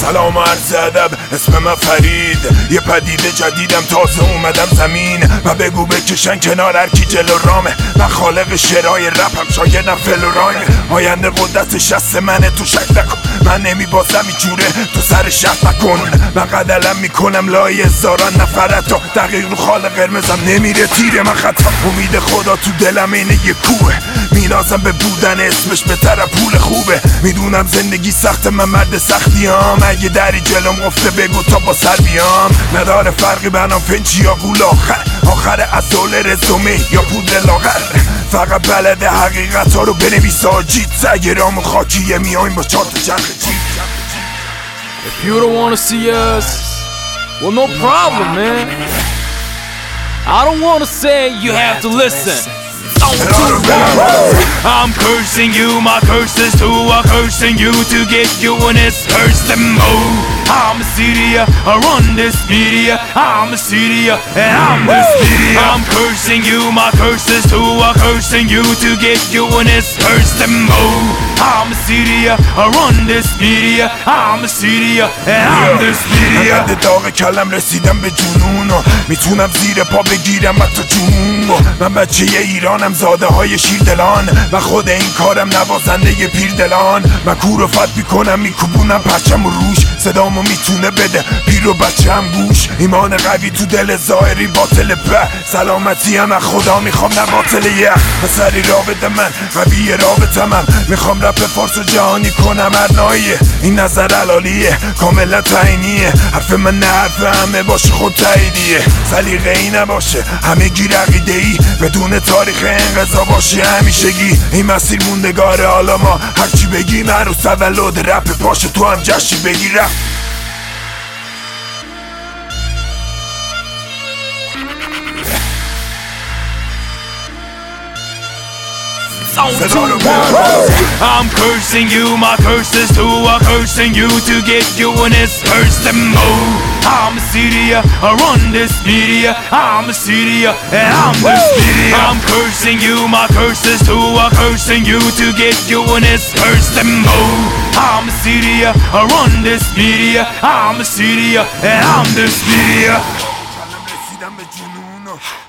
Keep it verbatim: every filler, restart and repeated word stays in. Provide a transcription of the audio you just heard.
سلام و عرض ادب، اسم من فرید، یه پدیده جدیدم، تازه اومدم زمین و بگو بکشن کنار هرکی جلو رامه. من خالق شعرهای رپم، شاگردم فل و رایم، آینده قدرت شست منه، تو شک نکن. من نمی بازم اینجوره، تو سر شک نکن. من قدلم میکنم لای هزاران نفرتا، دقیق رو خال قرمزم نمیره تیر من خطا. امید خدا تو دلم اینه یه کوه، مینازم به بودن اسمش به طرف پول خوبه. میدونم زندگی سخت، من مرد سختیام، اگه دری جلوم افته بگو تا با سر بیام. نداره فرقی بنام فنچی یا گول آخر، آخر اصول رزومه یا پودر لاغر. فقط بلده حقیقت ها رو بنویس آجیت، اگه رام و خاکیه میایم با چهار تا چرخ جیت. If you don't wanna see us, well no problem, man. I don't wanna say you have to listen. I'm cursing you, my curses too are cursing you to get you and it's curse them more. I'm a Syria, I run this media. I'm a Syria, and I'm this media. I'm cursing you, my curses too are cursing you to get you and it's curse them more. I'm a Syria, I run this media. I'm a Syria, and I'm this media. من داغ کلم رسیدم به جنون و میتونم زیر پا بگیرم حتی جنون. من بچه ایرانم، زاده های شیردلان، و خود این کارم نوازنده ی پیردلان. من کور و فت میکنم، میکوبونم پرچم و روش، صدامو میتونه بده پیر و بچه هم گوش. ایمان قوی تو دل ظاهری باطل به، سلامتی هم از خدا میخوام نه باطل یه. سری رابطه من قوی رابطم هم، میخوام رپ فارس و جهانی کنم هرناییه. این نظر علالیه، کاملا تعینیه، حرف من نه حرف همه باشه خود تاییدیه. سلیقه ای نباشه همه گیر عقیده ای، بدون تاریخ انقضا باشه همیشگی. این مسیر موندگاره، حالا ما هرچی بگیم عروس تولد رپ پاشه، تو هم جشی بگیر رپ. I'm cursing you, my curses too are cursing you to get you and it's curse them more. I'm a Syria, I run this media. I'm a Syria, and I'm this media. I'm cursing you, my curses too are cursing you to get you and it's curse them more. I'm a Syria, I run this media. I'm a Syria, and I'm this media.